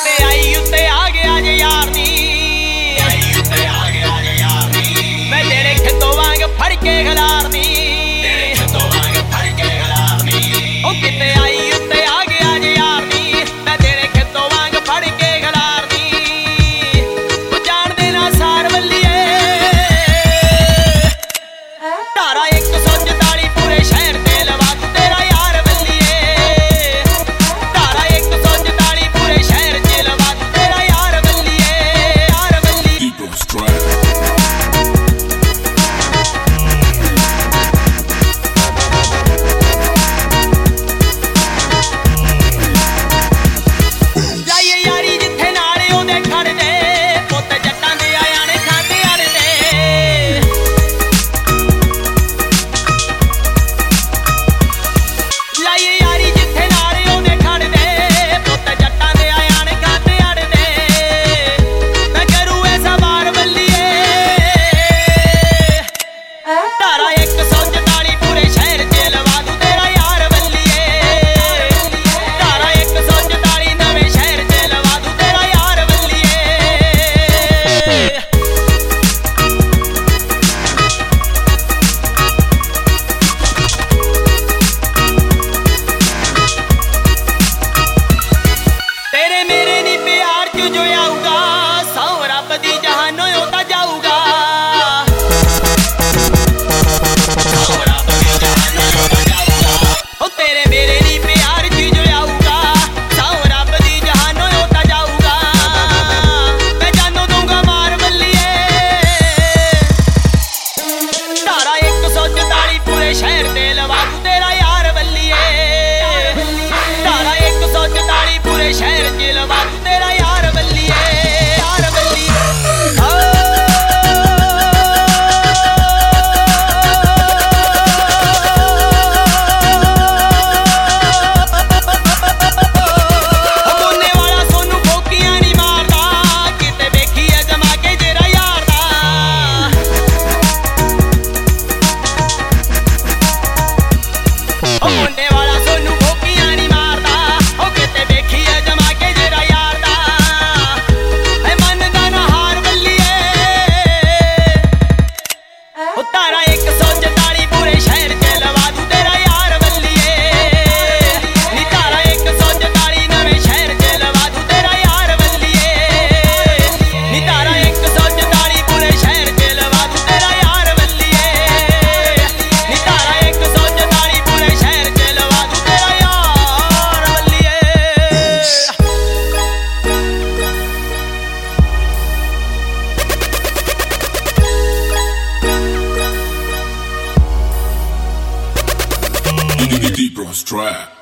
ਕਿਤੇ ਆਈ ਉੱਤੇ ਆ ਗਿਆ ਜੇ ਯਾਰ ਨੀ, ਆਈ ਉੱਤੇ ਆ ਗਿਆ ਜੇ ਯਾਰ ਨੀ। ਮੈਂ ਤੇਰੇ ਖਿੱਤੋਂ ਵਾਂਗ ਫੜ ਕੇ ਖਿਲਾਰਨੀ, ਤੇਰੇ ਖਿੱਤੋਂ ਵਾਂਗ ਫੜ ਕੇ ਖਿਲਾਰਨੀ। ਉਹ ਕਿਤੇ ਆਈ ਉੱਤੇ ਆ ਗਿਆ ਜੇ ਯਾਰ ਨੀ, ਮੈਂ ਤੇਰੇ ਖਿੱਤੋਂ ਵਾਂਗ ਫੜ ਕੇ ਖਿਲਾਰਨੀ। ਉਹ ਜਾਣਦੇ ਨਾ ਸਾਰ ਵੱਲੀਏ, ਧਾਰਾ 144 ਪੂਰੇ ਸ਼ਹਿਰ ਤੇ ਲਵਾ ਦੂੰ ਤੇਰਾ ਯਾਰ ਵੱਲੀਏ। ਧਾਰਾ 144 ਪੂਰੇ ਸ਼ਹਿਰ ਚ ਲਵਾ ਦੂੰ ਤੇਰਾ ਯਾਰ ਵੱਲੀਏ, ਯਾਰ ਵੱਲੀ। ਲਾਈਏ ਯਾਰੀ ਜਿੱਥੇ ਨਾਲ ਉਹਦੇ ਖੜਦੇ, ਪੁੱਤ ਜੱਟਾਂ ਦੇ ਆਇਆ ਨੇ ਖਾਂਦੇ ਅੜਦੇ। ਲਾਈਏ ਯਾਰੀ ਜਿੱਥੇ ਨਾਲ ਉਹਦੇ ਖੜਦੇ, ਪੁੱਤ ਜੱਟਾਂ ਦੇ ਆਇਆ ਨੇ ਖਾਂਦੇ ਅੜਦੇ। ਮੈਂ ਕਰੂ ਐਸਾ ਵਾਰ ਵੱਲੀਏ, ਧਾਰਾ 144 ਪੂਰੇ ਸ਼ਹਿਰ ਚ ਲਵਾ ਦੂੰ ਤੇਰਾ ਯਾਰ ਵੱਲੀਏ। ਧਾਰਾ 144 ਨਵੇਂ ਸ਼ਹਿਰ ਚ ਲਵਾ ਦੂੰ ਤੇਰਾ ਯਾਰ ਵੱਲੀਏ। ਤੇਰੇ ਮੇਰੇ ਨੀ ਪਿਆਰ ਚ ਜੋ ਆਊਗਾ, ਸਹੁੰ ਰੱਬ ਦੀ ਜਹਾਨੋਂ ਉਹ ਤਾਂ ਜਾਊਗਾ। ਸਹੁੰ ਰੱਬ ਦੀ ਜਹਾਨੋਂ ਉਹ ਤਾਂ ਜਾਊਗਾ। ਉਹ ਤੇਰੇ ਮੇਰੇ ਨੀ ਪਿਆਰ ਚ ਜੋ ਆਊਗਾ, ਸਹੁੰ ਰੱਬ ਦੀ ਜਹਾਨੋਂ ਉਹ ਤਾਂ ਜਾਊਗਾ। ਮੈਂ ਜਾਨੋਂ ਦੂੰਗਾ ਮਾਰ ਵੱਲੀਏ, ਧਾਰਾ 144 ਪੂਰੇ ਸ਼ਹਿਰ ਤੇ ਲਵਾ ਦੂੰ ਤੇਰਾ ਯਾਰ ਵੱਲੀਏ। ਧਾਰਾ 144 ਪੂਰੇ ਸ਼ਹਿਰ ਚ ਲਵਾ ਦੂੰ ਤੇਰਾ ਯਾਰ ਵੱਲੀਏ, ਯਾਰ ਵੱਲੀ। ਮੋਨੇ ਵਾਲਾ ਸੋਨੂੰ ਫੋਕੀਆਂ ਨੀ ਮਾਰਦਾ, ਕਿਤੇ ਵੇਖੀ ਐ ਜਮਾ ਕੇ ਜਿਹੜਾ ਯਾਰ ਦਾ। ਉਹ ਮੁੰਡੇ ਵਾਲਾ ਸੋਨੂੰ ਫੋਕੀਆਂ ਨੀ ਮਾਰਦਾ, ਉਹ ਕਿਤੇ ਵੇਖੀ ਐ ਜਮਾ ਕੇ ਜਿਹੜਾ ਯਾਰ ਦਾ। ਐ ਮੰਨਦਾ ਨਾ ਹਾਰ ਵੱਲੀਏ, ਉਹ ਧਾਰਾ 144 ਪੂਰੇ ਸ਼ਹਿਰ ਚ ਲਵਾ ਦੂੰ ਤੇਰਾ ਯਾਰ ਵੱਲੀਏ। ਨੀ ਧਾਰਾ 144 ਨਵੇਂ ਸ਼ਹਿਰ ਚ ਲਵਾ ਦੂੰ ਤੇਰਾ ਯਾਰ ਵੱਲੀਏ। ਨੀ ਧਾਰਾ 144 ਪੂਰੇ ਸ਼ਹਿਰ ਚ ਲਵਾ ਦੂੰ ਤੇਰਾ ਯਾਰ ਵੱਲੀਏ। ਨੀ ਧਾਰਾ 144 ਪੂਰੇ ਸ਼ਹਿਰ ਚ ਲਵਾ ਦੂੰ ਤੇਰਾ ਯਾਰ ਵੱਲੀਏ। Deep Bros Trap.